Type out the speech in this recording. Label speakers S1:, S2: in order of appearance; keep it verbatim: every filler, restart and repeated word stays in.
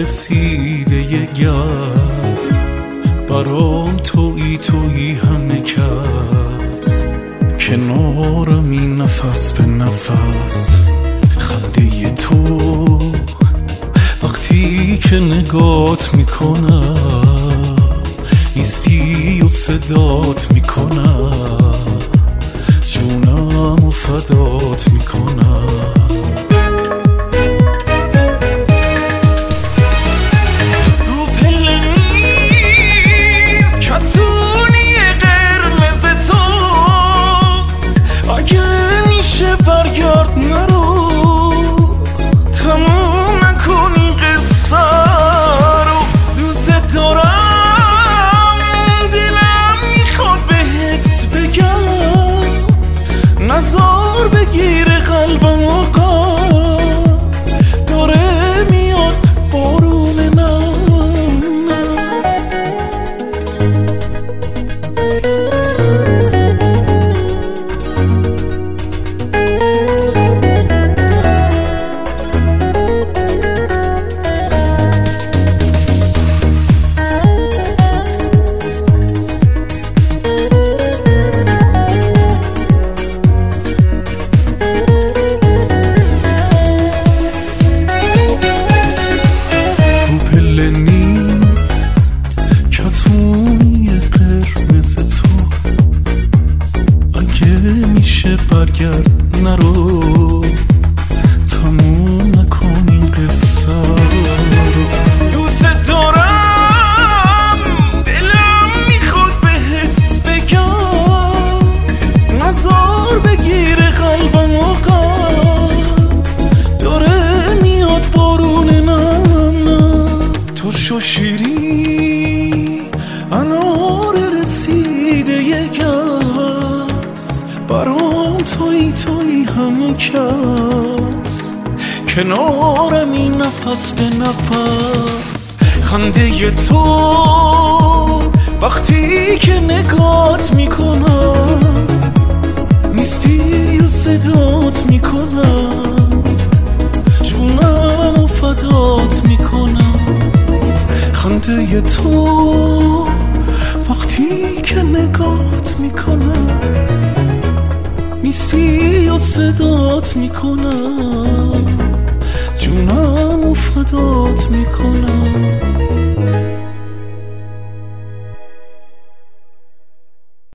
S1: رسیده یه گز، برام تویی تویی همه کس، کنارمی نفس به نفس. خنده تو وقتی که نگات میکنم، نیستی و صدات میکنم، جونم و فدات میکنم. نزار بگیر قلبم و داره میاد بارون نم نم. برگرد نرو، تموم نکن این قصه رو. دوست دارم، دلم میخواد بهت بگم، نزار بگیر قلبم و داره میاد بارون نم نم. ترش و شیرین انار رسیده یه گز، برام توی توی همه کس، کنارمی نفس به نفس. خنده تو وقتی که نگات میکنم، نیستی و صدات میکنم، جونم و فدات میکنم. خنده تو وقتی که نگات میکنم، نیستی و صدات میکنم، جونم و فدات میکنم.